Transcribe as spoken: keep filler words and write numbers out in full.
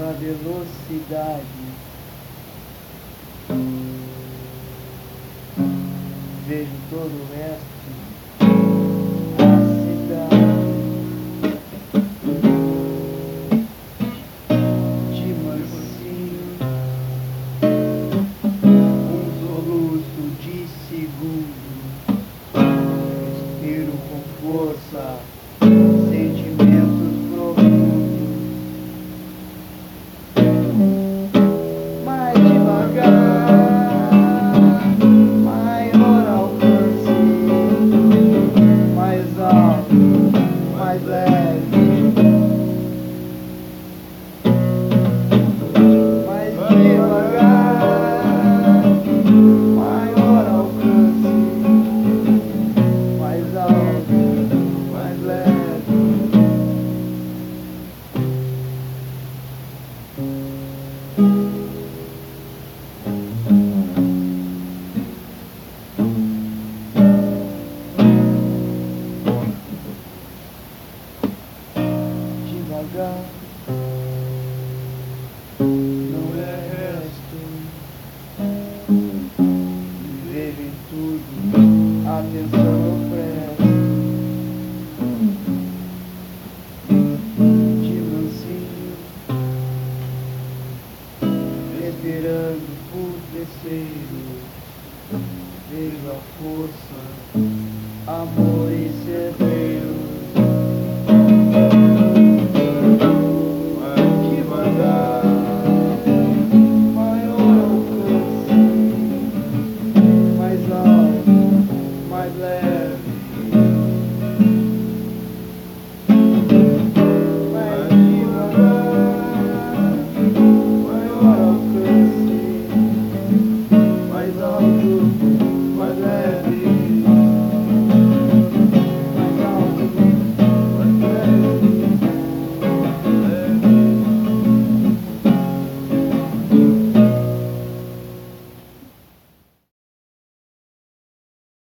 na velocidade. Vejo todo o resto da cidade. De mansinho, um soluço de segundo. Respiro com força, sentimentos profundos. Mais devagar, maior alcance, mais alto, mais leve. Mais devagar, maior alcance, mais alto, mais leve. Devagar, não é resto. Vejo em tudo, atenção eu presto. De mansinho, respirando por terceiro. Vejo a força, amor e segredo.